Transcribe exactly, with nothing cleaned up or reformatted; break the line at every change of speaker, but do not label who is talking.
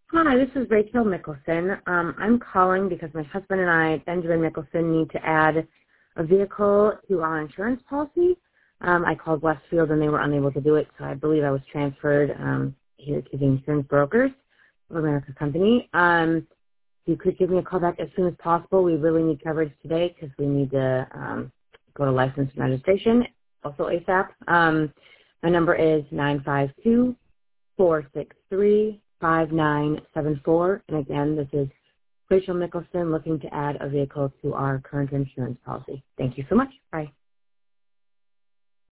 Hi, this is Rachel Mickelson. Um, I'm calling because my husband and I, Benjamin Mickelson, need to add a vehicle to our insurance policy. Um, I called Westfield and they were unable to do it, so I believe I was transferred um, here to the Insurance Brokers of America Company. Um, if you could give me a call back as soon as possible. We really need coverage today because we need to um, go to license and registration, also ASAP. Um, my number is nine five two, four six three, five nine seven four. And again, this is Rachel Mickelson looking to add a vehicle to our current insurance policy. Thank you so much. Bye.